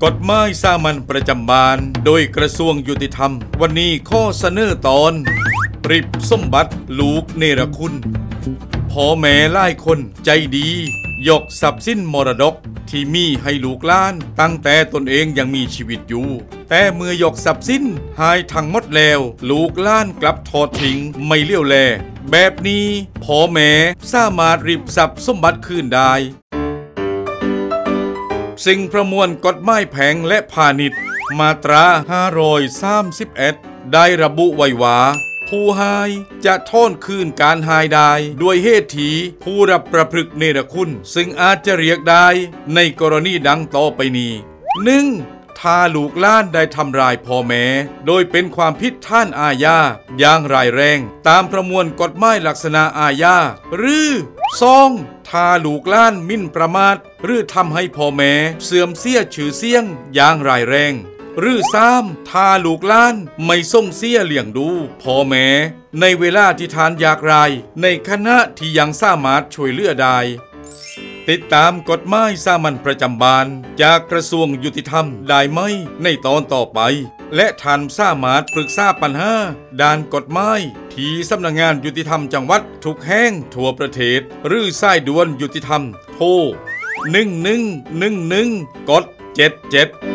กฎหมายสามัญประจำบ้านโดยกระทรวงยุติธรรมวันนี้ข้อเสนอตอนริบสมบัติลูกเนรคุณพ่อแม่หลายคนใจดียกทรัพย์สินมรดกที่มีให้ลูกหลานตั้งแต่ตนเองยังมีชีวิตอยู่แต่เมื่อยกทรัพย์สินหายทั้งหมดแล้วลูกหลานกลับทอดทิ้งไม่เลี้ยวแลแบบนี้พ่อแม่สามารถริบทรัพย์สมบัติคืนได้สิ่งประมวลกฎหมายแพ่งและพาณิชย์มาตรา531ได้ระบุไว้ว่าผู้หายจะโทษคืนการหายได้ด้วยเหตุที่ผู้รับประพฤติเนรคุณซึ่งอาจจะเรียกได้ในกรณีดังต่อไปนี้ 1. ถ้าลูกหลานได้ทำร้ายพ่อแม่โดยเป็นความผิดฐานอาญาอย่างร้ายแรงตามประมวลกฎหมายลักษณะอาญาหรือ 2. ถ้าลูกหลานหมิ่นประมาทหรือทำให้พ่อแม่เสื่อมเสียชื่อเสียงอย่างร้ายแรงหรือ 3. ถ้าลูกหลานไม่ส่งเสียเลี้ยงดูพ่อแม่ในเวลาที่ทานยากไรในขณะที่ยังสามารถช่วยเหลือได้ติดตามกฎหมายสามัญประจำบ้านจากกระทรวงยุติธรรมได้ไหมในตอนต่อไปและท่านสามารถปรึกษาปัญหาด้านกฎหมายที่สำนักงานยุติธรรมจังหวัดทุกแห่งทั่วประเทศหรือสายด่วนยุติธรรมโทร1111กด77